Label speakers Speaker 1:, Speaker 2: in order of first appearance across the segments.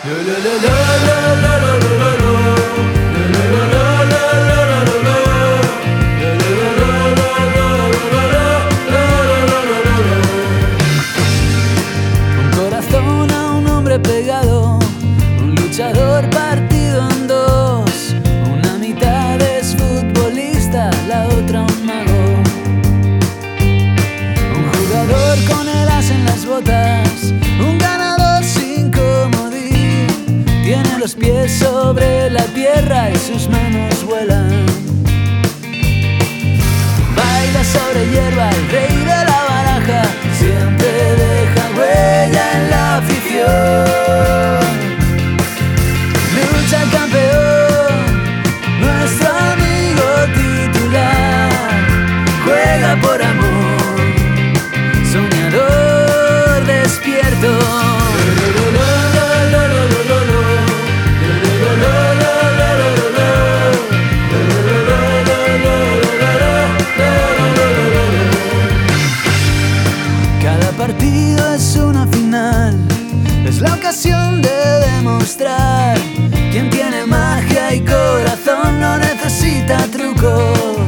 Speaker 1: Un corazón a un hombre pegado, un luchador partido en dos. Una mitad es futbolista, la otra un mago. Un jugador con el as en las botas, un ganador sin comodín. Tiene los pies sobre la tierra y sus manos vuelan. Baila sobre hierba el rey de la baraja, siempre deja huella en la afición. Lucha el campeón, nuestro amigo titular. Juega por amor, soñador despierto. Cada partido es una final, es la ocasión de demostrar. Quien tiene magia y corazón no necesita trucos.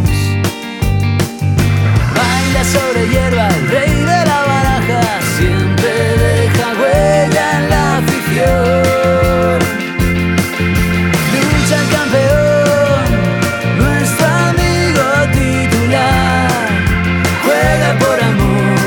Speaker 1: Baila sobre hierba el rey de la baraja, siempre deja huella en la afición. Lucha el campeón, nuestro amigo titular. Juega por amor,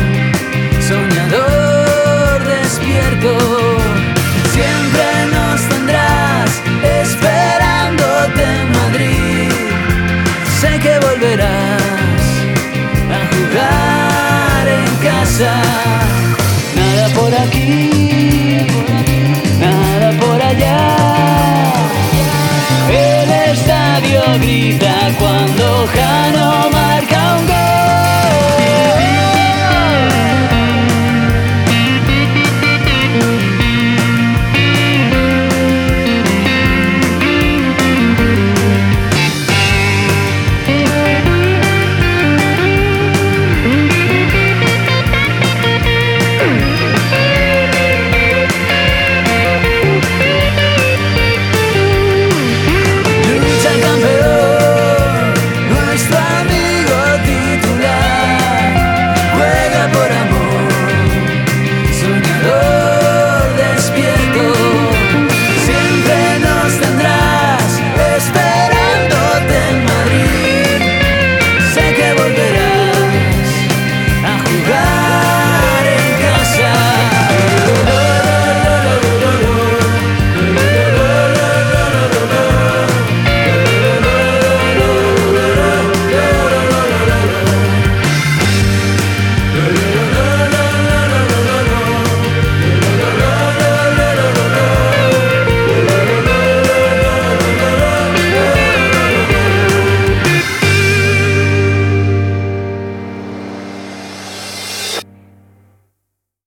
Speaker 1: soñador despierto. Siempre nos tendrás esperándote en Madrid. Sé que volverás a jugar en casa. Nada por aquí, nada por allá. El estadio grita cuando Jano